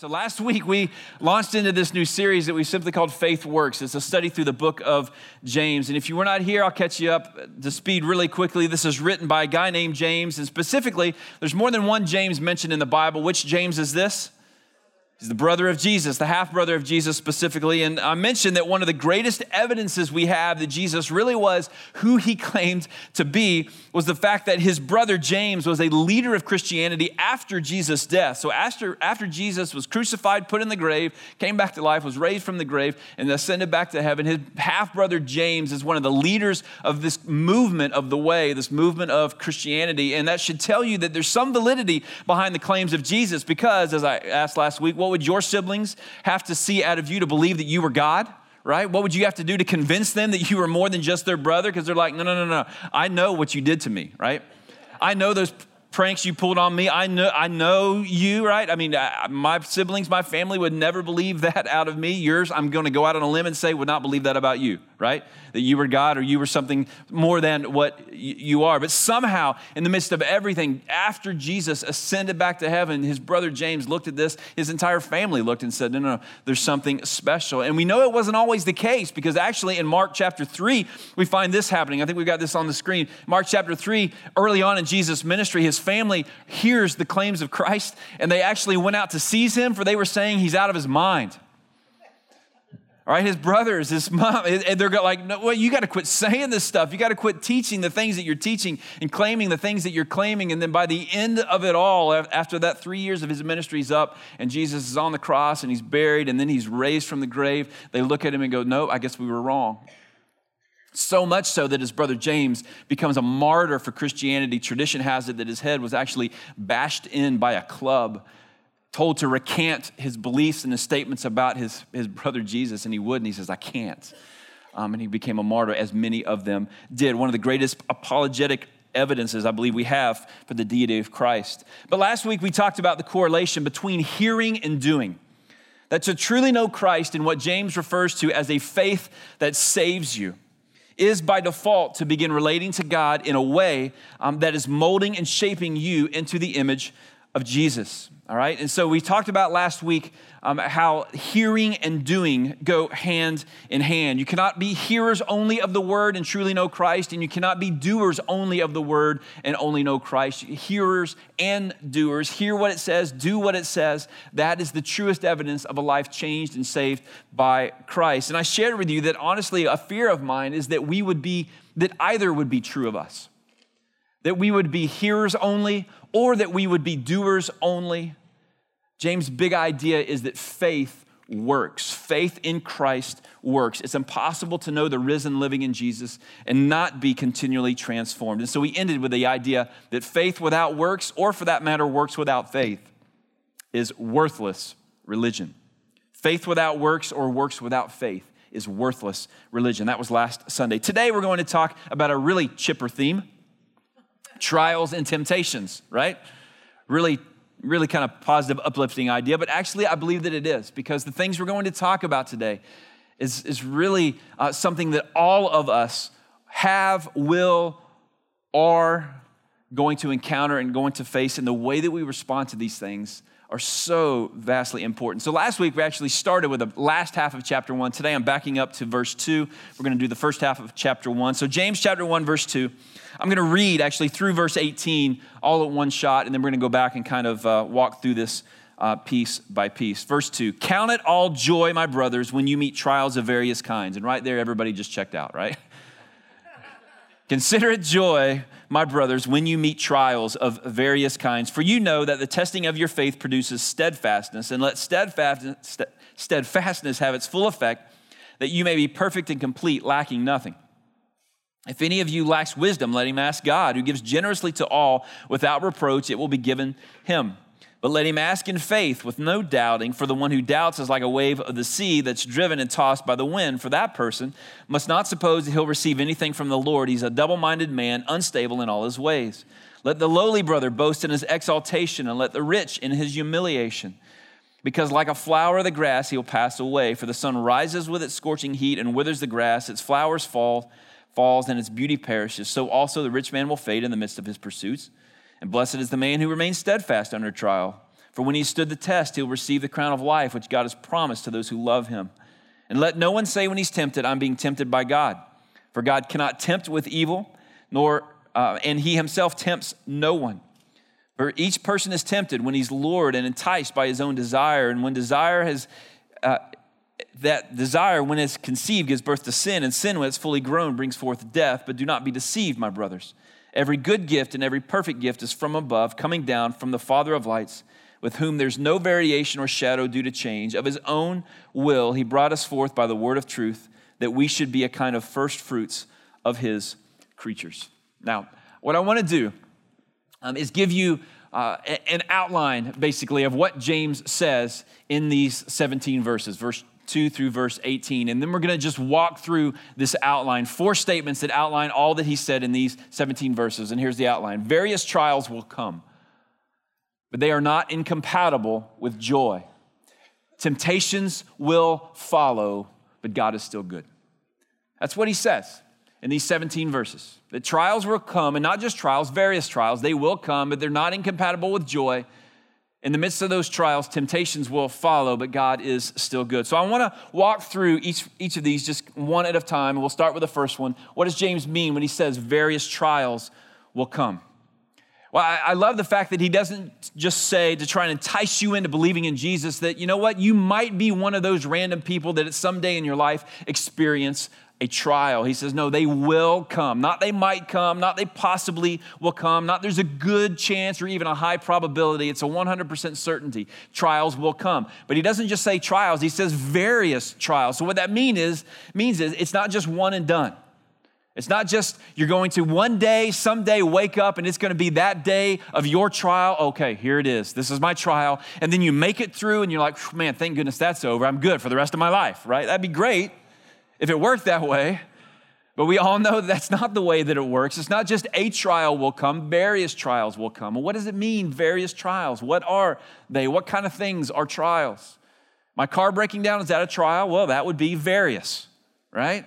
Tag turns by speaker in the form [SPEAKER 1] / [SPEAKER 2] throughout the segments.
[SPEAKER 1] So last week we launched into this new series that we simply called Faith Works. It's a study through the book of James. And if you were not here, I'll catch you up to speed really quickly. This is written by a guy named James. And specifically, there's more than one James mentioned in the Bible. Which James is this? He's the brother of Jesus, the half-brother of Jesus specifically. And I mentioned that one of the greatest evidences we have that Jesus really was who he claimed to be was the fact that his brother James was a leader of Christianity after Jesus' death. So after Jesus was crucified, put in the grave, came back to life, was raised from the grave, and ascended back to heaven, his half-brother James is one of the leaders of this movement of the way, this movement of Christianity. And that should tell you that there's some validity behind the claims of Jesus because, as I asked last week, what would your siblings have to see out of you to believe that you were God, right? What would you have to do to convince them that you were more than just their brother? Because they're like, no. I know what you did to me, right? I know those pranks you pulled on me. I know you, right? I mean, my siblings, my family would never believe that out of me. Yours, I'm going to go out on a limb and say, would not believe that about you, right? That you were God or you were something more than what you are. But somehow, in the midst of everything, after Jesus ascended back to heaven, his brother James looked at this, his entire family looked and said, no, there's something special. And we know it wasn't always the case because actually in Mark chapter 3, we find this happening. I think we've got this on the screen. Mark chapter 3, early on in Jesus' ministry, his family hears the claims of Christ and they actually went out to seize him for they were saying he's out of his mind. All right, his brothers, his mom, and they're like, no, well, you got to quit saying this stuff. You got to quit teaching the things that you're teaching and claiming the things that you're claiming. And then by the end of it all, after that 3 years of his ministry is up and Jesus is on the cross and he's buried and then he's raised from the grave, they look at him and go, no, I guess we were wrong. So much so that his brother James becomes a martyr for Christianity. Tradition has it that his head was actually bashed in by a club, told to recant his beliefs and his statements about his brother Jesus, and he would, and he says, I can't. And he became a martyr, as many of them did. One of the greatest apologetic evidences I believe we have for the deity of Christ. But last week we talked about the correlation between hearing and doing. That to truly know Christ in what James refers to as a faith that saves you is by default to begin relating to God in a way that is molding and shaping you into the image of Jesus. All right, and so we talked about last week how hearing and doing go hand in hand. You cannot be hearers only of the word and truly know Christ, and you cannot be doers only of the word and only know Christ. Hearers and doers, hear what it says, do what it says. That is the truest evidence of a life changed and saved by Christ. And I shared with you that honestly, a fear of mine is that that either would be true of us. That we would be hearers only or that we would be doers only. James' big idea is that faith works. Faith in Christ works. It's impossible to know the risen living in Jesus and not be continually transformed. And so we ended with the idea that faith without works, or for that matter, works without faith, is worthless religion. Faith without works or works without faith is worthless religion. That was last Sunday. Today we're going to talk about a really chipper theme. Trials and temptations, right? Really kind of positive, uplifting idea, but actually I believe that it is because the things we're going to talk about today is really something that all of us have, will, are going to encounter and going to face, and the way that we respond to these things are so vastly important. So last week we actually started with the last half of chapter 1. Today I'm backing up to verse 2. We're going to do the first half of chapter 1. So James chapter 1, verse 2. I'm going to read actually through verse 18 all at one shot, and then we're going to go back and kind of walk through this piece by piece. Verse 2, count it all joy, my brothers, when you meet trials of various kinds. And right there, everybody just checked out, right? Consider it joy, my brothers, when you meet trials of various kinds, for you know that the testing of your faith produces steadfastness, and let steadfastness have its full effect, that you may be perfect and complete, lacking nothing. If any of you lacks wisdom, let him ask God, who gives generously to all without reproach, it will be given him. But let him ask in faith with no doubting, for the one who doubts is like a wave of the sea that's driven and tossed by the wind. For that person must not suppose that he'll receive anything from the Lord. He's a double-minded man, unstable in all his ways. Let the lowly brother boast in his exaltation, and let the rich in his humiliation. Because like a flower of the grass, he'll pass away. For the sun rises with its scorching heat and withers the grass. Its flowers falls and its beauty perishes. So also the rich man will fade in the midst of his pursuits. And blessed is the man who remains steadfast under trial. For when he stood the test, he'll receive the crown of life, which God has promised to those who love him. And let no one say when he's tempted, I'm being tempted by God. For God cannot tempt with evil, and he himself tempts no one. For each person is tempted when he's lured and enticed by his own desire. And when that desire, when it's conceived, gives birth to sin. And sin, when it's fully grown, brings forth death. But do not be deceived, my brothers. Every good gift and every perfect gift is from above, coming down from the Father of lights, with whom there's no variation or shadow due to change. Of his own will, he brought us forth by the word of truth, that we should be a kind of first fruits of his creatures. Now, what I want to do is give you an outline, basically, of what James says in these 17 verses, verse 2 through verse 18. And then we're going to just walk through this outline, 4 statements that outline all that he said in these 17 verses. And here's the outline. Various trials will come, but they are not incompatible with joy. Temptations will follow, but God is still good. That's what he says in these 17 verses. That trials will come, and not just trials, various trials. They will come, but they're not incompatible with joy. In the midst of those trials, temptations will follow, but God is still good. So I want to walk through each of these just one at a time, and we'll start with the first one. What does James mean when he says various trials will come? Well, I love the fact that he doesn't just say to try and entice you into believing in Jesus that, you know what, you might be one of those random people that at some day in your life experience a trial. He says, no, they will come. Not they might come, not they possibly will come, not there's a good chance or even a high probability. It's a 100% certainty. Trials will come. But he doesn't just say trials, he says various trials. So what that means is it's not just one and done. It's not just you're going to one day, someday wake up and it's going to be that day of your trial. Okay, here it is. This is my trial. And then you make it through and you're like, man, thank goodness that's over. I'm good for the rest of my life, right? That'd be great if it worked that way. But we all know that's not the way that it works. It's not just a trial will come, various trials will come. Well, what does it mean, various trials? What are they? What kind of things are trials? My car breaking down, is that a trial? Well, that would be various, right?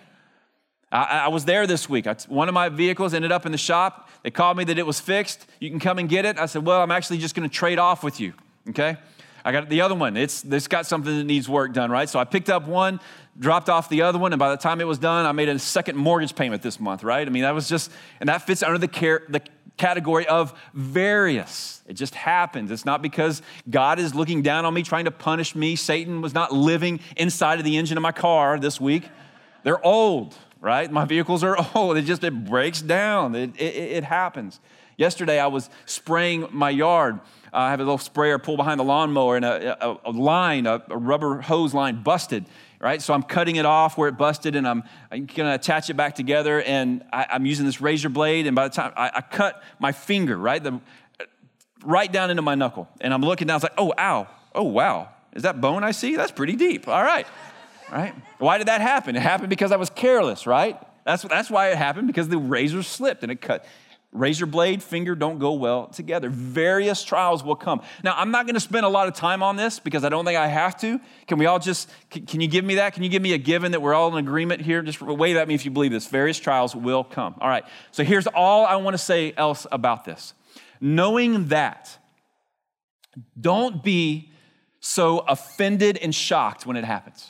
[SPEAKER 1] I was there this week. One of my vehicles ended up in the shop. They called me that it was fixed. You can come and get it. I said, well, I'm actually just going to trade off with you, okay? I got the other one. It's got something that needs work done, right? So I picked up one, dropped off the other one, and by the time it was done, I made a second mortgage payment this month, right? I mean, that was just, and that fits under the category of various. It just happens. It's not because God is looking down on me, trying to punish me. Satan was not living inside of the engine of my car this week. They're old, right? My vehicles are old. It breaks down. It happens. Yesterday, I was spraying my yard. I have a little sprayer pulled behind the lawnmower, and a rubber hose line busted, right? So I'm cutting it off where it busted, and I'm going to attach it back together, and I'm using this razor blade, and by the time I cut my finger, right down into my knuckle, and I'm looking down, it's like, oh, ow, oh, wow. Is that bone I see? That's pretty deep. All right. Right? Why did that happen? It happened because I was careless, right? That's why it happened, because the razor slipped and it cut. Razor blade, finger don't go well together. Various trials will come. Now, I'm not going to spend a lot of time on this because I don't think I have to. Can we all can you give me that? Can you give me a given that we're all in agreement here? Just wave at me if you believe this. Various trials will come. All right. So here's all I want to say else about this. Knowing that, don't be so offended and shocked when it happens.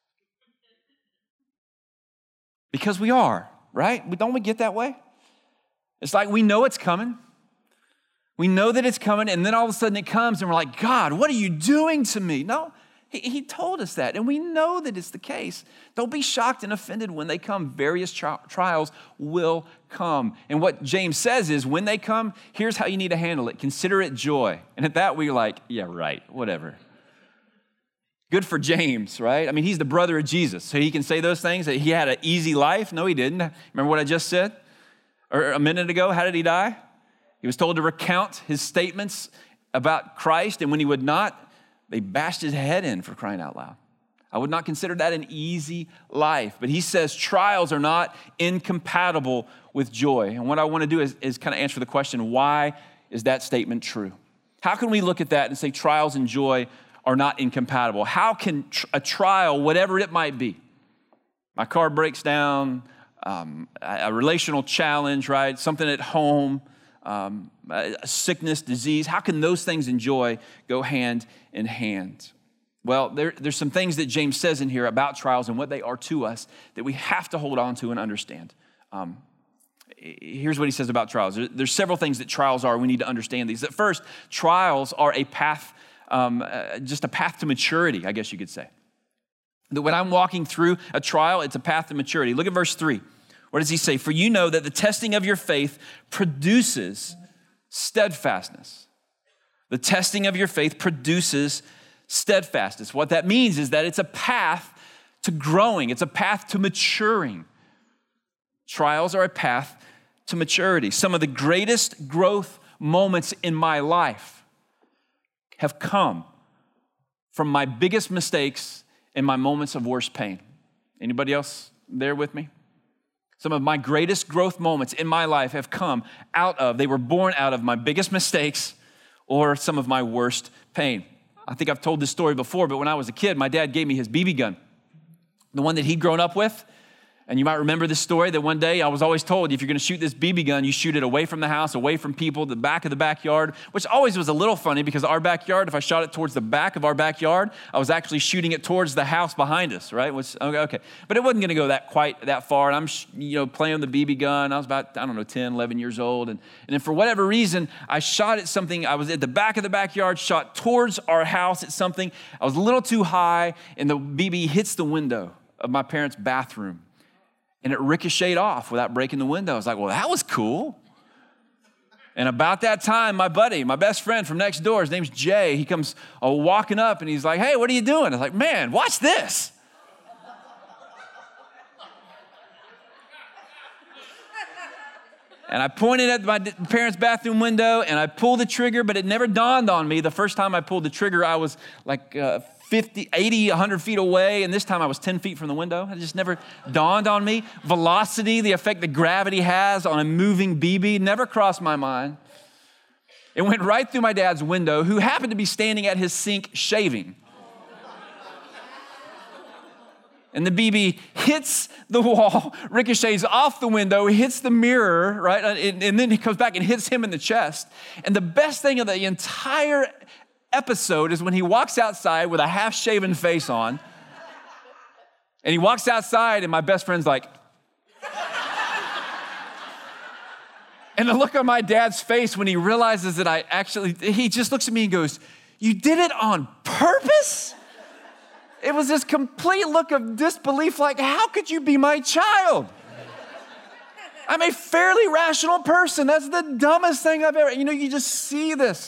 [SPEAKER 1] Because we are, right? Don't we get that way? It's like we know it's coming. We know that it's coming, and then all of a sudden it comes, and we're like, God, what are you doing to me? No, he told us that, and we know that it's the case. Don't be shocked and offended when they come. Various trials will come. And what James says is when they come, here's how you need to handle it. Consider it joy. And at that, we're like, yeah, right, whatever. Good for James, right? I mean, he's the brother of Jesus, so he can say those things, that he had an easy life. No, he didn't. Remember what I just said? Or a minute ago, how did he die? He was told to recount his statements about Christ, and when he would not, they bashed his head in, for crying out loud. I would not consider that an easy life. But he says trials are not incompatible with joy. And what I want to do is kind of answer the question, why is that statement true? How can we look at that and say trials and joy are not incompatible? How can a trial, whatever it might be, my car breaks down, a relational challenge, right? Something at home, sickness, disease? How can those things and joy go hand in hand? Well, there's some things that James says in here about trials and what they are to us that we have to hold on to and understand. Here's what he says about trials. There's several things that trials are. We need to understand these. At first, trials are a path, just a path to maturity, I guess you could say. That when I'm walking through a trial, it's a path to maturity. Look at verse 3. What does he say? For you know that the testing of your faith produces steadfastness. The testing of your faith produces steadfastness. What that means is that it's a path to growing. It's a path to maturing. Trials are a path to maturity. Some of the greatest growth moments in my life have come from my biggest mistakes and my moments of worst pain. Anybody else there with me? Some of my greatest growth moments in my life have come they were born out of my biggest mistakes or some of my worst pain. I think I've told this story before, but when I was a kid, my dad gave me his BB gun, the one that he'd grown up with. And you might remember this story that one day I was always told, if you're going to shoot this BB gun, you shoot it away from the house, away from people, the back of the backyard, which always was a little funny because our backyard, if I shot it towards the back of our backyard, I was actually shooting it towards the house behind us, right? Okay. But it wasn't going to go quite that far. And I'm playing with the BB gun. I was about, 10, 11 years old. And then for whatever reason, I shot at something. I was at the back of the backyard, shot towards our house at something. I was a little too high, and the BB hits the window of my parents' bathroom. And it ricocheted off without breaking the window. I was like, well, that was cool. And about that time, my buddy, my best friend from next door, his name's Jay, he comes walking up and he's like, hey, what are you doing? I was like, man, watch this. And I pointed at my parents' bathroom window and I pulled the trigger, but it never dawned on me. The first time I pulled the trigger, I was like 50, 80, 100 feet away, and this time I was 10 feet from the window. It just never dawned on me. Velocity, the effect that gravity has on a moving BB, never crossed my mind. It went right through my dad's window, who happened to be standing at his sink shaving. And the BB hits the wall, ricochets off the window, hits the mirror, right? And then he comes back and hits him in the chest. And the best thing of the entire episode is when he walks outside with a half-shaven face on. And he walks outside and my best friend's like, and the look on my dad's face when he realizes that he just looks at me and goes, you did it on purpose? It was this complete look of disbelief, like, how could you be my child? I'm a fairly rational person. That's the dumbest thing I've ever, you just see this.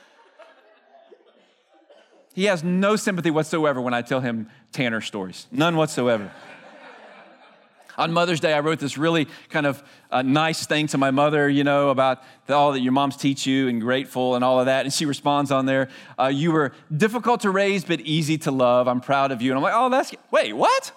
[SPEAKER 1] He has no sympathy whatsoever when I tell him Tanner stories. None whatsoever. On Mother's Day, I wrote this really kind of nice thing to my mother, about all that your moms teach you and grateful and all of that. And she responds on there, you were difficult to raise, but easy to love. I'm proud of you. And I'm like, wait, what?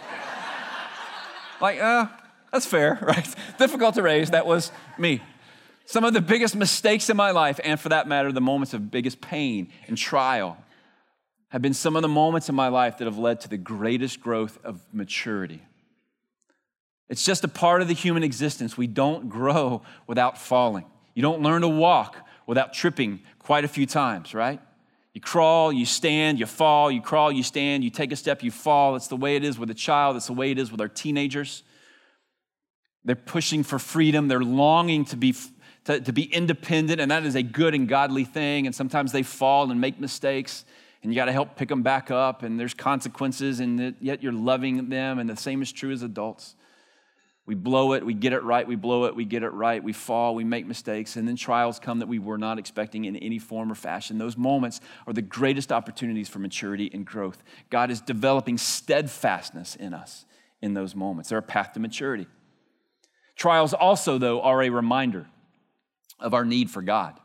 [SPEAKER 1] Like, that's fair, right? Difficult to raise, that was me. Some of the biggest mistakes in my life, and for that matter, the moments of biggest pain and trial, have been some of the moments in my life that have led to the greatest growth of maturity. It's just a part of the human existence. We don't grow without falling. You don't learn to walk without tripping quite a few times, right? You crawl, you stand, you fall, you crawl, you stand, you take a step, you fall. It's the way it is with a child. It's the way it is with our teenagers. They're pushing for freedom. They're longing to be independent, and that is a good and godly thing. And sometimes they fall and make mistakes. And you got to help pick them back up, and there's consequences, and yet you're loving them, and the same is true as adults. We blow it, we get it right, we blow it, we get it right, we fall, we make mistakes, and then trials come that we were not expecting in any form or fashion. Those moments are the greatest opportunities for maturity and growth. God is developing steadfastness in us in those moments. They're a path to maturity. Trials also, though, are a reminder of our need for God.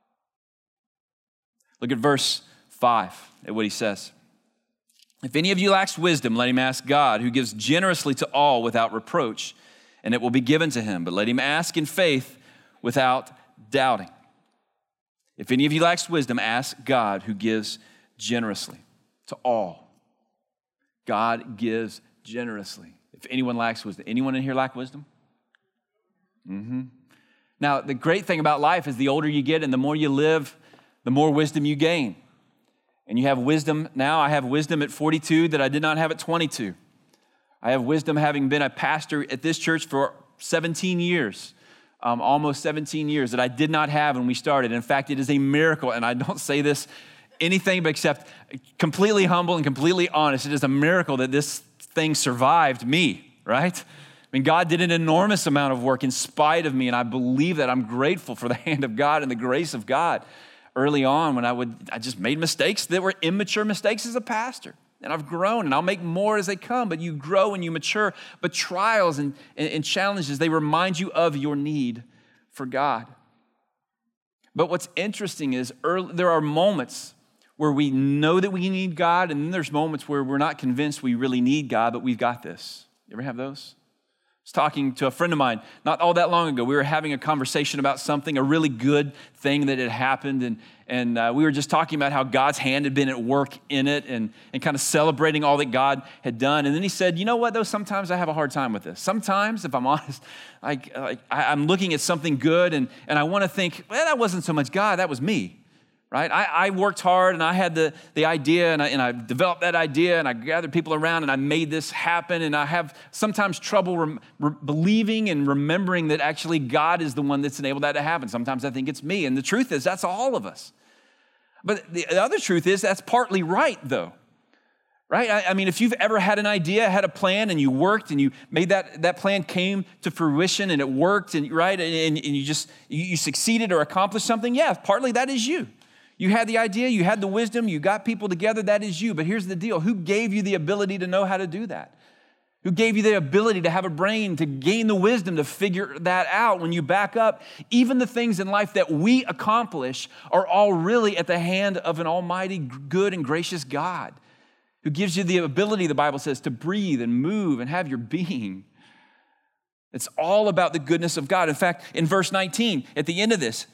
[SPEAKER 1] Look at verse 5, at what he says. If any of you lacks wisdom, let him ask God, who gives generously to all without reproach, and it will be given to him. But let him ask in faith without doubting. If any of you lacks wisdom, ask God, who gives generously to all. God gives generously. If anyone lacks wisdom, anyone in here lack wisdom? Now, the great thing about life is the older you get and the more you live, the more wisdom you gain. And you have wisdom now. I have wisdom at 42 that I did not have at 22. I have wisdom having been a pastor at this church for 17 years, almost 17 years, that I did not have when we started. In fact, it is a miracle, and I don't say this anything but except completely humble and completely honest. It is a miracle that this thing survived me, right? I mean, God did an enormous amount of work in spite of me, and I believe that. I'm grateful for the hand of God and the grace of God. Early on, when I just made mistakes that were immature mistakes as a pastor. And I've grown, and I'll make more as they come, but you grow and you mature. But trials and challenges, they remind you of your need for God. But what's interesting is there are moments where we know that we need God, and then there's moments where we're not convinced we really need God, but we've got this. You ever have those? I was talking to a friend of mine not all that long ago. We were having a conversation about something, a really good thing that had happened, and we were just talking about how God's hand had been at work in it and kind of celebrating all that God had done. And then he said, you know what, though, sometimes I have a hard time with this. Sometimes, if I'm honest, I'm looking at something good and I want to think, well, that wasn't so much God, that was me. Right? I worked hard and I had the idea and I developed that idea and I gathered people around and I made this happen, and I have sometimes trouble believing and remembering that actually God is the one that's enabled that to happen. Sometimes I think it's me, and the truth is that's all of us. But the other truth is that's partly right though. Right? I mean, if you've ever had an idea, had a plan, and you worked and you made that plan came to fruition and it worked, and right, and you succeeded or accomplished something, yeah, partly that is you. You had the idea, you had the wisdom, you got people together, that is you. But here's the deal. Who gave you the ability to know how to do that? Who gave you the ability to have a brain, to gain the wisdom to figure that out? When you back up, even the things in life that we accomplish are all really at the hand of an almighty, good, and gracious God who gives you the ability, the Bible says, to breathe and move and have your being. It's all about the goodness of God. In fact, in verse 19, at the end of this,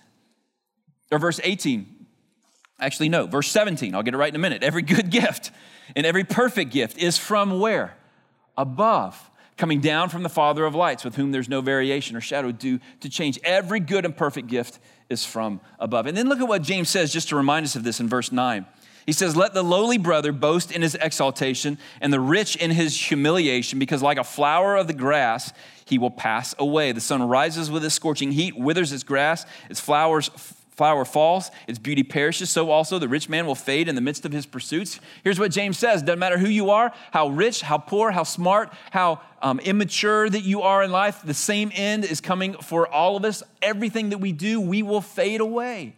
[SPEAKER 1] or verse 18, actually, no, verse 17, I'll get it right in a minute. Every good gift and every perfect gift is from where? Above, coming down from the Father of lights, with whom there's no variation or shadow due to change. Every good and perfect gift is from above. And then look at what James says, just to remind us of this in verse 9. He says, let the lowly brother boast in his exaltation and the rich in his humiliation, because like a flower of the grass, he will pass away. The sun rises with its scorching heat, withers its grass, its flower falls, its beauty perishes, so also the rich man will fade in the midst of his pursuits. Here's what James says. Doesn't matter who you are, how rich, how poor, how smart, how immature that you are in life, the same end is coming for all of us. Everything that we do, we will fade away.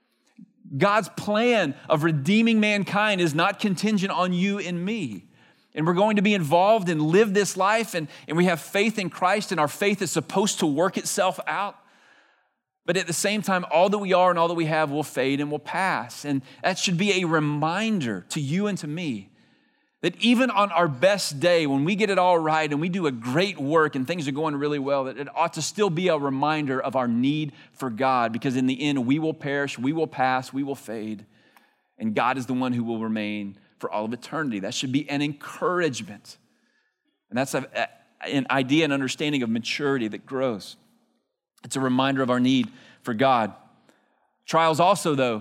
[SPEAKER 1] God's plan of redeeming mankind is not contingent on you and me. And we're going to be involved and live this life, and we have faith in Christ, and our faith is supposed to work itself out. But at the same time, all that we are and all that we have will fade and will pass. And that should be a reminder to you and to me that even on our best day, when we get it all right and we do a great work and things are going really well, that it ought to still be a reminder of our need for God, because in the end, we will perish, we will pass, we will fade, and God is the one who will remain for all of eternity. That should be an encouragement. And that's an idea and understanding of maturity that grows. It's a reminder of our need for God. Trials also, though,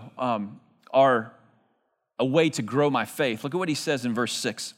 [SPEAKER 1] are a way to grow my faith. Look at what he says in verse 6.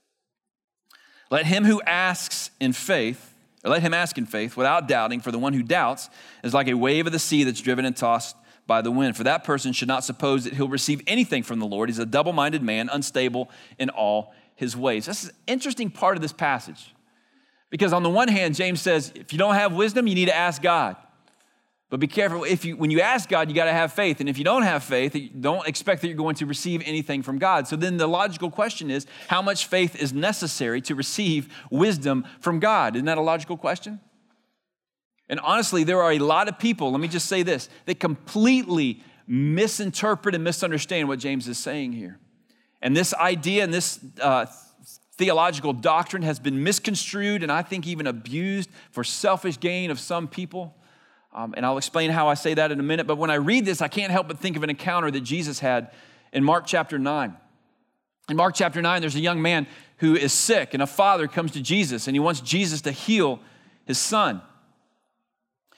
[SPEAKER 1] Let him ask in faith without doubting, for the one who doubts is like a wave of the sea that's driven and tossed by the wind. For that person should not suppose that he'll receive anything from the Lord. He's a double-minded man, unstable in all his ways. This is an interesting part of this passage. Because on the one hand, James says, if you don't have wisdom, you need to ask God. But be careful, when you ask God, you got to have faith. And if you don't have faith, don't expect that you're going to receive anything from God. So then the logical question is, how much faith is necessary to receive wisdom from God? Isn't that a logical question? And honestly, there are a lot of people, let me just say this, that completely misinterpret and misunderstand what James is saying here. And this idea and this theological doctrine has been misconstrued and I think even abused for selfish gain of some people. And I'll explain how I say that in a minute. But when I read this, I can't help but think of an encounter that Jesus had in Mark chapter 9. In Mark chapter 9, there's a young man who is sick, and a father comes to Jesus, and he wants Jesus to heal his son.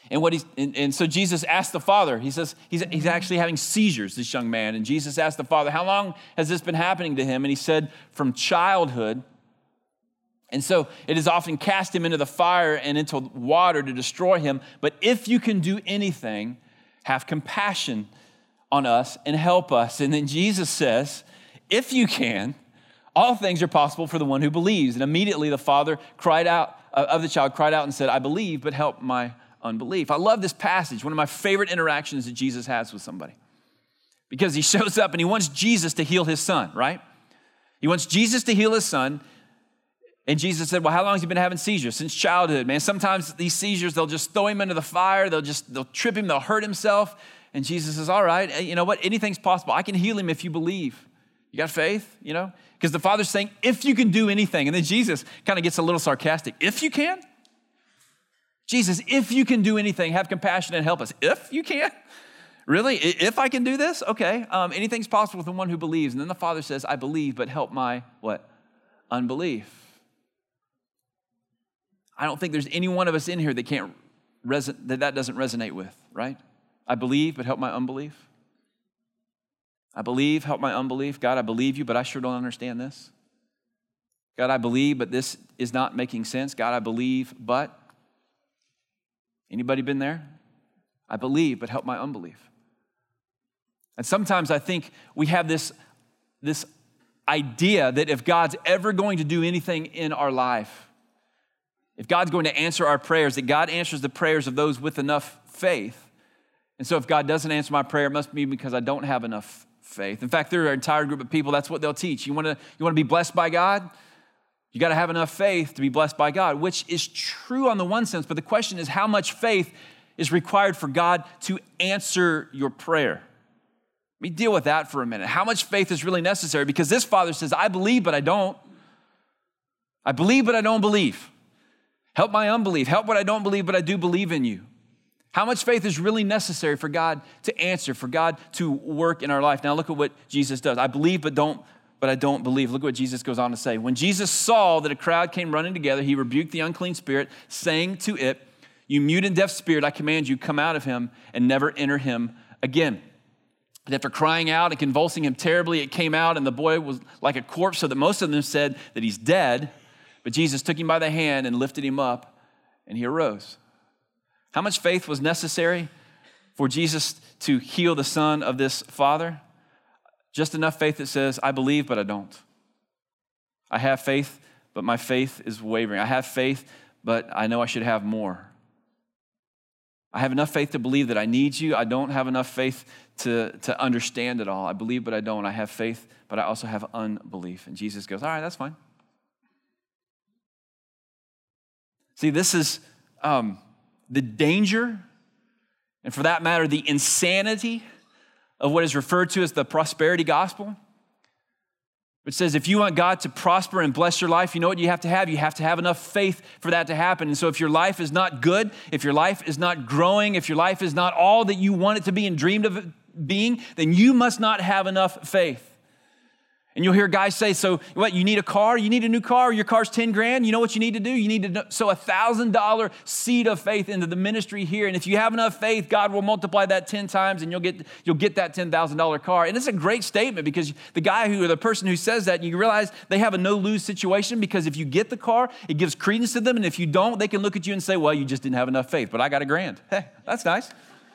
[SPEAKER 1] And so Jesus asked the father, he says, he's actually having seizures, this young man. And Jesus asked the father, how long has this been happening to him? And he said, from childhood. And so it has often cast him into the fire and into water to destroy him. But if you can do anything, have compassion on us and help us. And then Jesus says, if you can, all things are possible for the one who believes. And immediately the father cried out and said, I believe, but help my unbelief. I love this passage, one of my favorite interactions that Jesus has with somebody. Because he shows up and he wants Jesus to heal his son, right? He wants Jesus to heal his son. And Jesus said, well, how long has he been having seizures? Since childhood, man. Sometimes these seizures, they'll just throw him into the fire. They'll trip him. They'll hurt himself. And Jesus says, all right, you know what? Anything's possible. I can heal him if you believe. You got faith, you know? Because the Father's saying, if you can do anything. And then Jesus kind of gets a little sarcastic. If you can? Jesus, if you can do anything, have compassion and help us. If you can? Really? If I can do this? Okay. Anything's possible with the one who believes. And then the Father says, I believe, but help my, what? Unbelief. I don't think there's any one of us in here that that doesn't resonate with, right? I believe, but help my unbelief. I believe, help my unbelief. God, I believe you, but I sure don't understand this. God, I believe, but this is not making sense. God, I believe, but. Anybody been there? I believe, but help my unbelief. And sometimes I think we have this idea that if God's ever going to do anything in our life, if God's going to answer our prayers, that God answers the prayers of those with enough faith. And so if God doesn't answer my prayer, it must be because I don't have enough faith. In fact, there are an entire group of people, that's what they'll teach. You want to be blessed by God? You got to have enough faith to be blessed by God, which is true on the one sense, but the question is how much faith is required for God to answer your prayer? Let me deal with that for a minute. How much faith is really necessary? Because this father says, I believe, but I don't. I believe, but I don't believe. Help my unbelief. Help what I don't believe, but I do believe in you. How much faith is really necessary for God to answer, for God to work in our life? Now look at what Jesus does. I believe, but I don't believe. Look what Jesus goes on to say. When Jesus saw that a crowd came running together, he rebuked the unclean spirit, saying to it, you mute and deaf spirit, I command you, come out of him and never enter him again. And after crying out and convulsing him terribly, it came out and the boy was like a corpse, so that most of them said that he's dead. But Jesus took him by the hand and lifted him up and he arose. How much faith was necessary for Jesus to heal the son of this father? Just enough faith that says, I believe, but I don't. I have faith, but my faith is wavering. I have faith, but I know I should have more. I have enough faith to believe that I need you. I don't have enough faith to understand it all. I believe, but I don't. I have faith, but I also have unbelief. And Jesus goes, all right, that's fine. See, this is the danger, and for that matter, the insanity of what is referred to as the prosperity gospel, which says if you want God to prosper and bless your life, you know what you have to have? You have to have enough faith for that to happen. And so if your life is not good, if your life is not growing, if your life is not all that you want it to be and dreamed of it being, then you must not have enough faith. And you'll hear guys say, so what, you need a car? You need a new car? Your car's 10 grand? You know what you need to do? You need to sow $1,000 seed of faith into the ministry here. And if you have enough faith, God will multiply that 10 times and you'll get that $10,000 car. And it's a great statement because the person who says that, you realize they have a no-lose situation because if you get the car, it gives credence to them. And if you don't, they can look at you and say, well, you just didn't have enough faith, but I got $1,000. Hey, that's nice.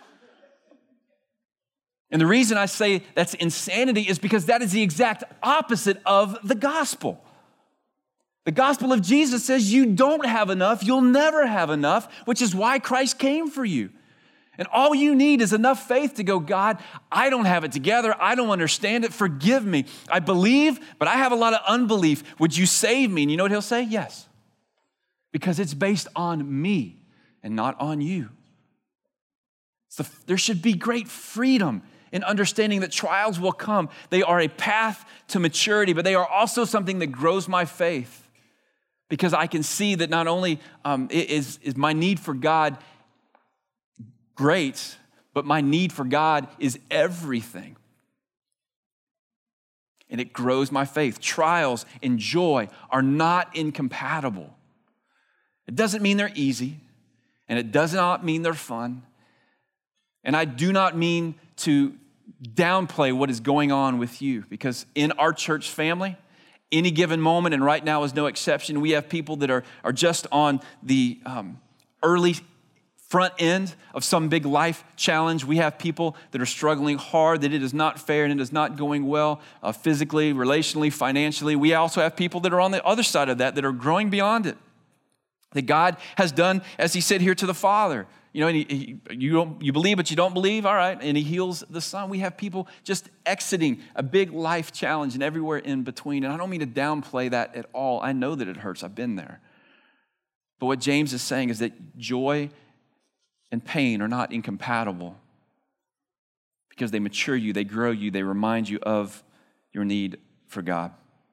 [SPEAKER 1] And the reason I say that's insanity is because that is the exact opposite of the gospel. The gospel of Jesus says you don't have enough, you'll never have enough, which is why Christ came for you. And all you need is enough faith to go, God, I don't have it together. I don't understand it. Forgive me. I believe, but I have a lot of unbelief. Would you save me? And you know what he'll say? Yes. Because it's based on me and not on you. So there should be great freedom in understanding that trials will come. They are a path to maturity, but they are also something that grows my faith because I can see that not only is my need for God great, but my need for God is everything. And it grows my faith. Trials and joy are not incompatible. It doesn't mean they're easy. And it does not mean they're fun. And I do not mean to downplay what is going on with you, because in our church family, any given moment, and right now is no exception, we have people that are just on the early front end of some big life challenge. We have people that are struggling hard, that it is not fair and it is not going well physically, relationally, financially. We also have people that are on the other side of that are growing beyond it. That God has done, as he said here to the Father. You know, and you believe, but you don't believe, all right, and he heals the Son. We have people just exiting a big life challenge and everywhere in between. And I don't mean to downplay that at all. I know that it hurts. I've been there. But what James is saying is that joy and pain are not incompatible, because they mature you, they grow you, they remind you of your need for God.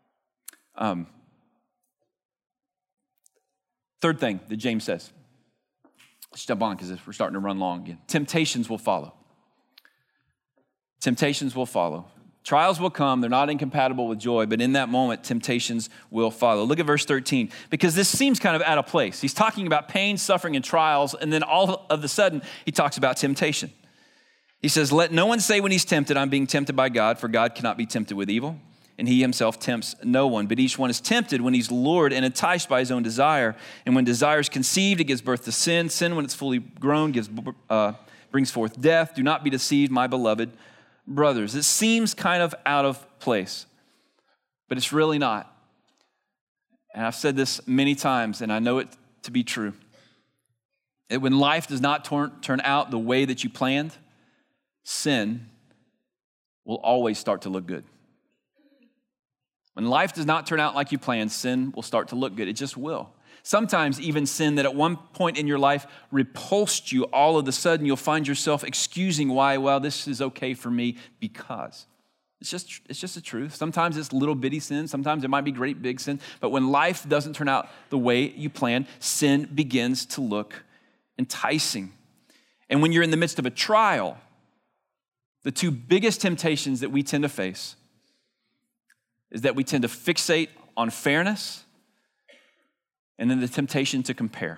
[SPEAKER 1] Third thing that James says. Let's jump on because we're starting to run long again. Temptations will follow. Temptations will follow. Trials will come. They're not incompatible with joy, but in that moment, temptations will follow. Look at verse 13, because this seems kind of out of place. He's talking about pain, suffering, and trials, and then all of a sudden, he talks about temptation. He says, let no one say when he's tempted, I'm being tempted by God, for God cannot be tempted with evil, and he himself tempts no one. But each one is tempted when he's lured and enticed by his own desire. And when desire is conceived, it gives birth to sin. Sin, when it's fully grown, brings forth death. Do not be deceived, my beloved brothers. It seems kind of out of place, but it's really not. And I've said this many times, and I know it to be true. That when life does not turn out the way that you planned, sin will always start to look good. When life does not turn out like you planned, sin will start to look good. It just will. Sometimes even sin that at one point in your life repulsed you, all of a sudden you'll find yourself excusing why, well, this is okay for me because. It's just the truth. Sometimes it's little bitty sin. Sometimes it might be great big sin. But when life doesn't turn out the way you planned, sin begins to look enticing. And when you're in the midst of a trial, the two biggest temptations that we tend to face is that we tend to fixate on fairness, and then the temptation to compare.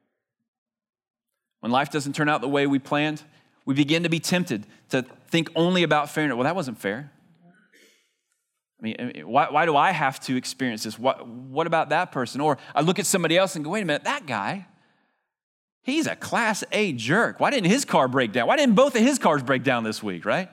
[SPEAKER 1] When life doesn't turn out the way we planned, we begin to be tempted to think only about fairness. Well, that wasn't fair. I mean, why do I have to experience this? What about that person? Or I look at somebody else and go, wait a minute, that guy, he's a class A jerk. Why didn't his car break down? Why didn't both of his cars break down this week, right?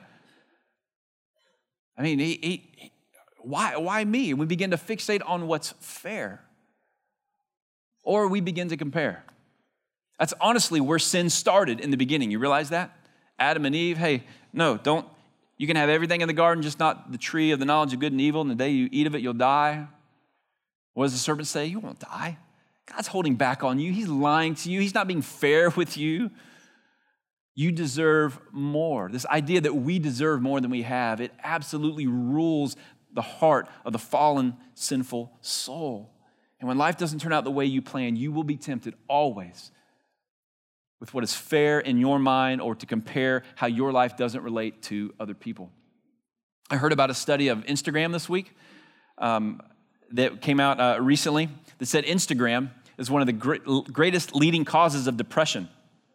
[SPEAKER 1] I mean, why me? And we begin to fixate on what's fair. Or we begin to compare. That's honestly where sin started in the beginning. You realize that? Adam and Eve, hey, no, don't. You can have everything in the garden, just not the tree of the knowledge of good and evil. And the day you eat of it, you'll die. What does the serpent say? You won't die. God's holding back on you. He's lying to you. He's not being fair with you. You deserve more. This idea that we deserve more than we have, it absolutely rules the heart of the fallen, sinful soul. And when life doesn't turn out the way you plan, you will be tempted always with what is fair in your mind, or to compare how your life doesn't relate to other people. I heard about a study of Instagram this week that came out recently that said Instagram is one of the greatest leading causes of depression.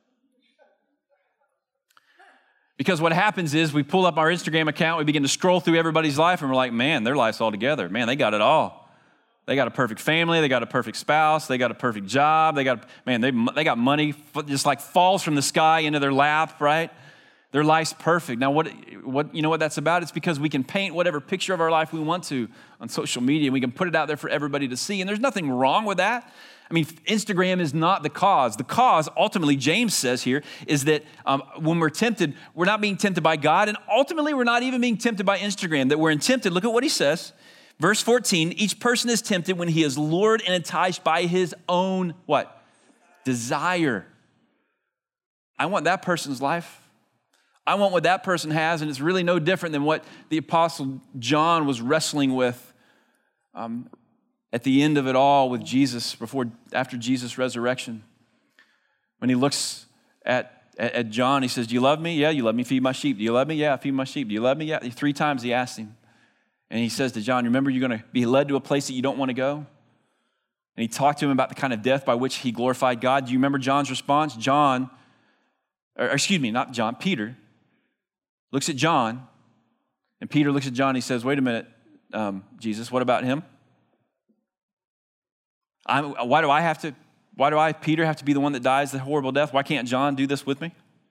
[SPEAKER 1] Because what happens is we pull up our Instagram account, we begin to scroll through everybody's life, and we're like, man, their life's all together. Man, they got it all. They got a perfect family, they got a perfect spouse, they got a perfect job, they got money just like falls from the sky into their lap, right? Their life's perfect. Now, what you know what that's about? It's because we can paint whatever picture of our life we want to on social media, and we can put it out there for everybody to see, and there's nothing wrong with that. I mean, Instagram is not the cause. The cause, ultimately, James says here, is that when we're tempted, we're not being tempted by God, and ultimately, we're not even being tempted by Instagram. That we're tempted, look at what he says. Verse 14, each person is tempted when he is lured and enticed by his own, what? Desire. I want that person's life. I want what that person has, and it's really no different than what the Apostle John was wrestling with at the end of it all with Jesus, after Jesus' resurrection. When he looks at John, he says, do you love me? Yeah, you love me, feed my sheep. Do you love me? Yeah, feed my sheep. Do you love me? Yeah. 3 times he asked him. And he says to John, remember, you're going to be led to a place that you don't want to go? And he talked to him about the kind of death by which he glorified God. Do you remember John's response? Peter looks at John, and Peter looks at John and he says, wait a minute, Jesus, what about him? Why do I, Peter, have to be the one that dies the horrible death? Why can't John do this with me?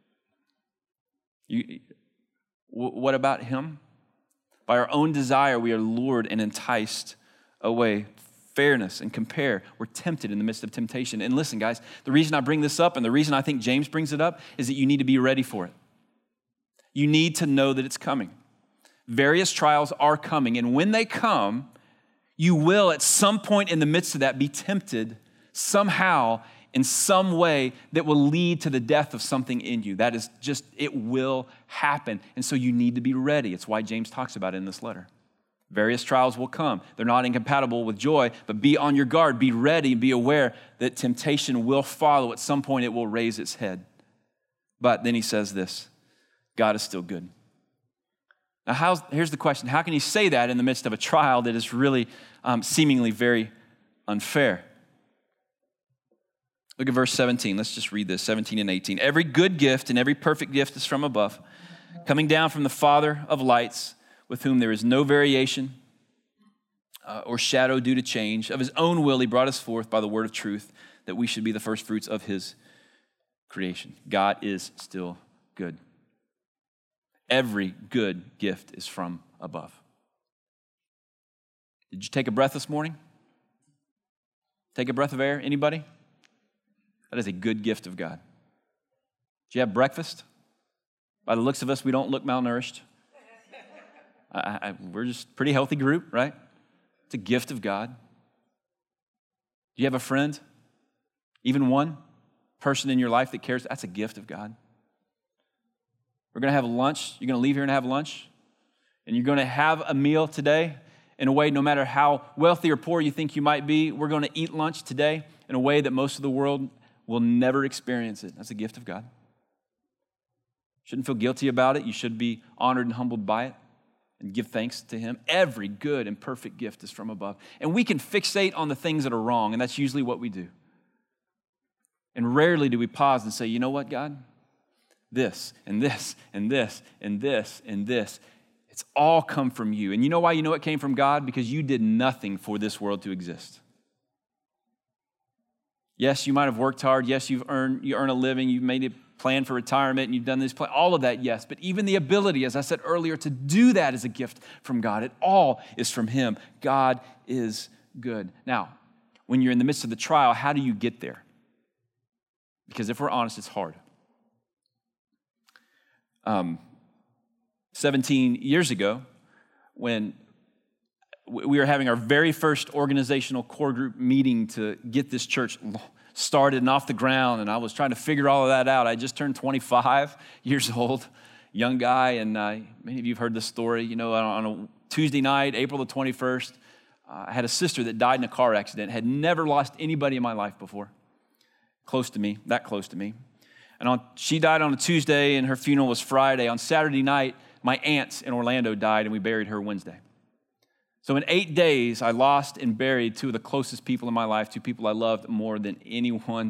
[SPEAKER 1] What about him? By our own desire, we are lured and enticed away. Fairness and compare. We're tempted in the midst of temptation. And listen, guys, the reason I bring this up and the reason I think James brings it up is that you need to be ready for it. You need to know that it's coming. Various trials are coming, and when they come, you will at some point in the midst of that be tempted somehow in some way that will lead to the death of something in you. That is just, it will happen. And so you need to be ready. It's why James talks about it in this letter. Various trials will come. They're not incompatible with joy, but be on your guard, be ready, be aware that temptation will follow. At some point, it will raise its head. But then he says this, God is still good. Now, here's the question. How can he say that in the midst of a trial that is really seemingly very unfair? Look at verse 17. Let's just read this, 17 and 18. Every good gift and every perfect gift is from above, coming down from the Father of lights, with whom there is no variation or shadow due to change. Of his own will, he brought us forth by the word of truth, that we should be the first fruits of his creation. God is still good. Every good gift is from above. Did you take a breath this morning? Take a breath of air? Anybody? That is a good gift of God. Did you have breakfast? By the looks of us, we don't look malnourished. We're just a pretty healthy group, right? It's a gift of God. Do you have a friend? Even one person in your life that cares? That's a gift of God. We're going to have lunch. You're going to leave here and have lunch. And you're going to have a meal today in a way, no matter how wealthy or poor you think you might be, we're going to eat lunch today in a way that most of the world will never experience it. That's a gift of God. Shouldn't feel guilty about it. You should be honored and humbled by it and give thanks to him. Every good and perfect gift is from above. And we can fixate on the things that are wrong, and that's usually what we do. And rarely do we pause and say, you know what, God? This and this and this and this and this. It's all come from you. And you know why you know it came from God? Because you did nothing for this world to exist. Yes, you might have worked hard. Yes, you earn a living. You've made a plan for retirement and you've done this plan. All of that, yes. But even the ability, as I said earlier, to do that is a gift from God. It all is from him. God is good. Now, when you're in the midst of the trial, how do you get there? Because if we're honest, it's hard. 17 years ago, when we were having our very first organizational core group meeting to get this church started and off the ground, and I was trying to figure all of that out. I just turned 25 years old, young guy, and many of you have heard this story. You know, on a Tuesday night, April the 21st, I had a sister that died in a car accident, had never lost anybody in my life before, close to me, that close to me. And she died on a Tuesday, and her funeral was Friday. On Saturday night, my aunt in Orlando died, and we buried her Wednesday. So in 8 days, I lost and buried two of the closest people in my life, two people I loved more than anyone,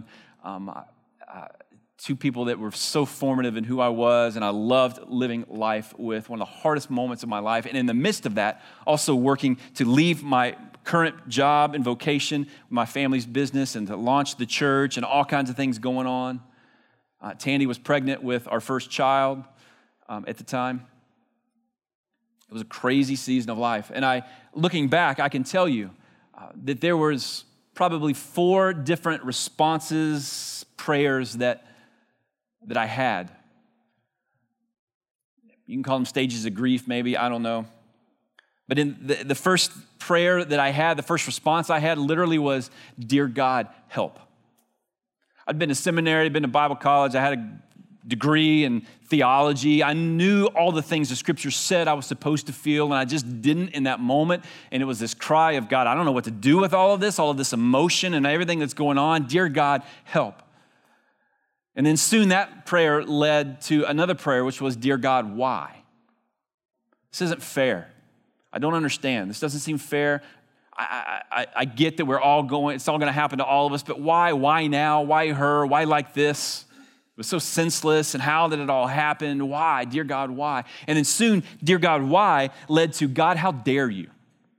[SPEAKER 1] two people that were so formative in who I was and I loved living life with, one of the hardest moments of my life. And in the midst of that, also working to leave my current job and vocation, my family's business, and to launch the church and all kinds of things going on. Tandy was pregnant with our first child at the time. It was a crazy season of life. And looking back, I can tell you that there was probably 4 different responses, prayers that I had. You can call them stages of grief, maybe, I don't know. But in the first prayer that I had, the first response I had literally was, "Dear God, help." I'd been to seminary, I'd been to Bible college, I had a degree in theology. I knew all the things the scripture said I was supposed to feel, and I just didn't in that moment. And it was this cry of, God, I don't know what to do with all of this emotion and everything that's going on. Dear God, help. And then soon that prayer led to another prayer, which was, Dear God, why? This isn't fair. I don't understand. This doesn't seem fair. I get that it's all going to happen to all of us, but why? Why now? Why her? Why like this? It was so senseless, and how did it all happen? Why? Dear God, why? And then soon, dear God, why led to, God, how dare you?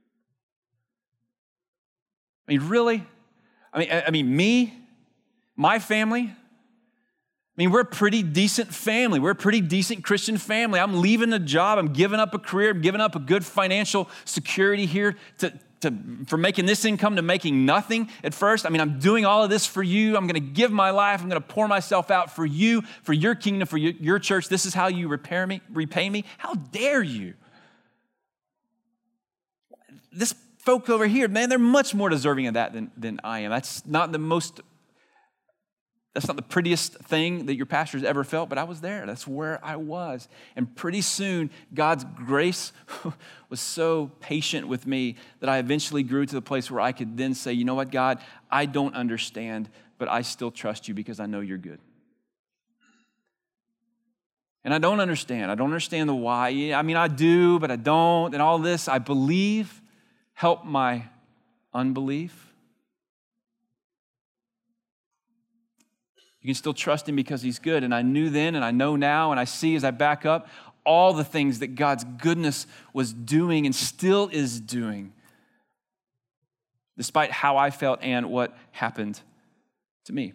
[SPEAKER 1] I mean, really? I mean, me, my family, we're a pretty decent family. We're a pretty decent Christian family. I'm leaving a job. I'm giving up a career. I'm giving up a good financial security here for making this income to making nothing at first. I'm doing all of this for you. I'm going to give my life. I'm going to pour myself out for you, for your kingdom, for your church. This is how you repay me. How dare you? This folk over here, man, they're much more deserving of that than I am. That's not the prettiest thing that your pastor's ever felt, but I was there. That's where I was. And pretty soon, God's grace was so patient with me that I eventually grew to the place where I could then say, you know what, God, I don't understand, but I still trust you because I know you're good. And I don't understand. I don't understand the why. I do, but I don't. And all this, I believe. Help my unbelief. You can still trust him because he's good. And I knew then, and I know now, and I see as I back up all the things that God's goodness was doing and still is doing, despite how I felt and what happened to me.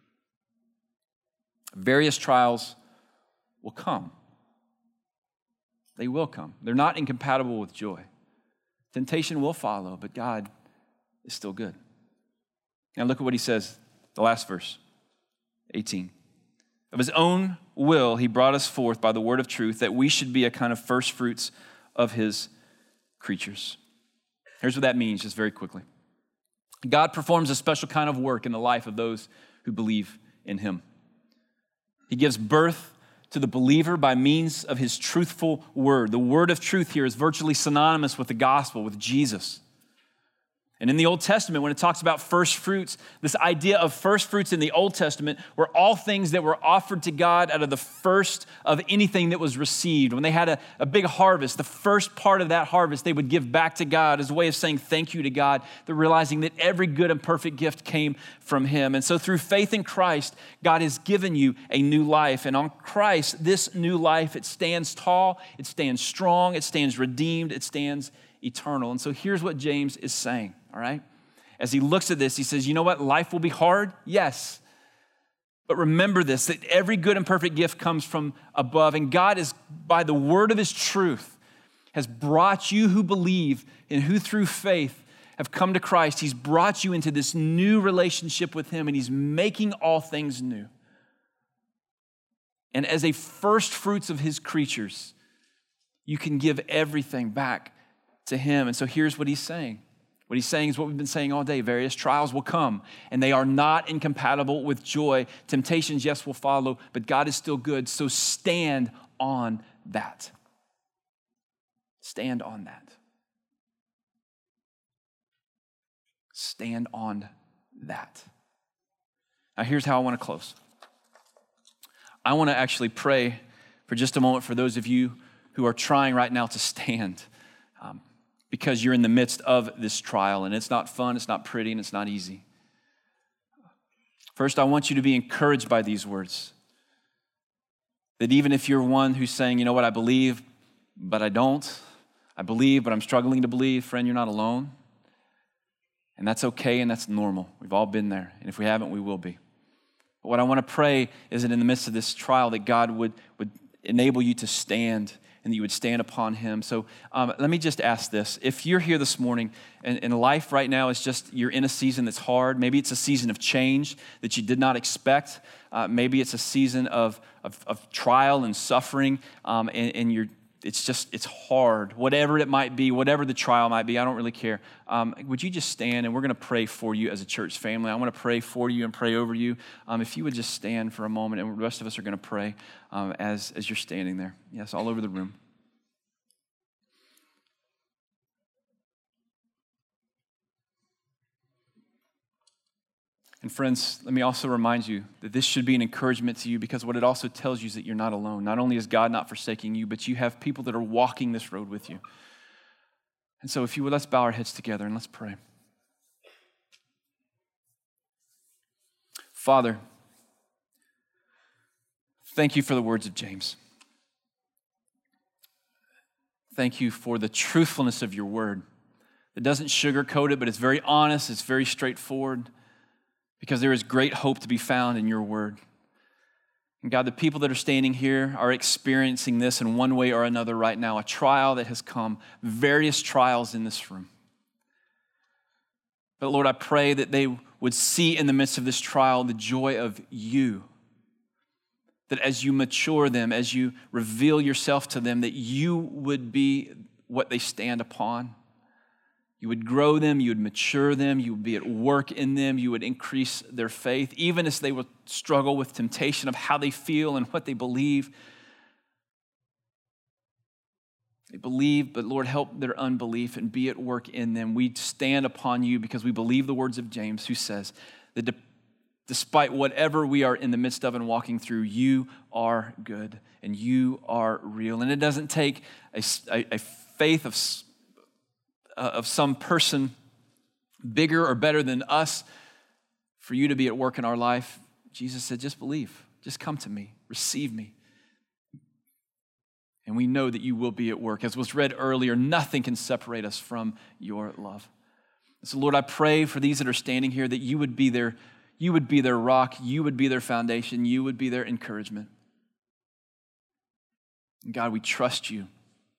[SPEAKER 1] Various trials will come. They will come. They're not incompatible with joy. Temptation will follow, but God is still good. Now look at what he says, the last verse. 18. Of his own will, he brought us forth by the word of truth, that we should be a kind of first fruits of his creatures. Here's what that means, just very quickly. God performs a special kind of work in the life of those who believe in him. He gives birth to the believer by means of his truthful word. The word of truth here is virtually synonymous with the gospel, with Jesus. And in the Old Testament, when it talks about first fruits, this idea of first fruits in the Old Testament were all things that were offered to God out of the first of anything that was received. When they had a big harvest, the first part of that harvest they would give back to God as a way of saying thank you to God. They're realizing that every good and perfect gift came from him. And so through faith in Christ, God has given you a new life. And on Christ, this new life, it stands tall, it stands strong, it stands redeemed, it stands eternal. And so here's what James is saying, all right? As he looks at this, he says, you know what? Life will be hard, yes. But remember this, that every good and perfect gift comes from above. And God is, by the word of his truth, has brought you who believe and who through faith have come to Christ. He's brought you into this new relationship with him, and he's making all things new. And as a first fruits of his creatures, you can give everything back to him. And so here's what he's saying. What he's saying is what we've been saying all day. Various trials will come, and they are not incompatible with joy. Temptations, yes, will follow, but God is still good. So stand on that. Stand on that. Stand on that. Now here's how I want to close. I want to actually pray for just a moment for those of you who are trying right now to stand. Because you're in the midst of this trial, and it's not fun, it's not pretty, and it's not easy. First, I want you to be encouraged by these words. That even if you're one who's saying, you know what, I believe, but I don't. I believe, but I'm struggling to believe. Friend, you're not alone. And that's okay, and that's normal. We've all been there. And if we haven't, we will be. But what I want to pray is that in the midst of this trial, that God would enable you to stand, and that you would stand upon him. So let me just ask this. If you're here this morning and life right now is just, you're in a season that's hard, maybe it's a season of change that you did not expect. Maybe it's a season of trial and suffering, and it's hard. Whatever it might be, whatever the trial might be, I don't really care. Would you just stand, and we're going to pray for you as a church family. I want to pray for you and pray over you. If you would just stand for a moment, and the rest of us are going to pray as you're standing there. Yes, all over the room. And friends, let me also remind you that this should be an encouragement to you, because what it also tells you is that you're not alone. Not only is God not forsaking you, but you have people that are walking this road with you. And so if you would, let's bow our heads together and let's pray. Father, thank you for the words of James. Thank you for the truthfulness of your word. It doesn't sugarcoat it, but it's very honest, it's very straightforward, because there is great hope to be found in your word. And God, the people that are standing here are experiencing this in one way or another right now, a trial that has come, various trials in this room. But Lord, I pray that they would see in the midst of this trial the joy of you. That as you mature them, as you reveal yourself to them, that you would be what they stand upon. You would grow them, you would mature them, you would be at work in them, you would increase their faith, even as they would struggle with temptation of how they feel and what they believe. They believe, but Lord, help their unbelief and be at work in them. We stand upon you because we believe the words of James, who says that despite whatever we are in the midst of and walking through, you are good and you are real. And it doesn't take a faith of some person bigger or better than us for you to be at work in our life. Jesus said, just believe, just come to me, receive me. And we know that you will be at work. As was read earlier, nothing can separate us from your love. So Lord, I pray for these that are standing here that you would be their rock, you would be their foundation, you would be their encouragement. And God, we trust you.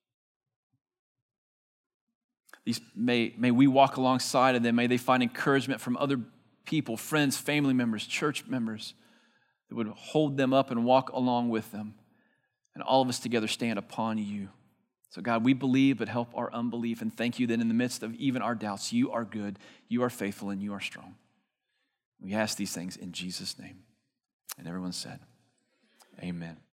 [SPEAKER 1] May we walk alongside of them. May they find encouragement from other people, friends, family members, church members that would hold them up and walk along with them. And all of us together stand upon you. So God, we believe, but help our unbelief. And thank you that in the midst of even our doubts, you are good, you are faithful, and you are strong. We ask these things in Jesus' name. And everyone said, amen.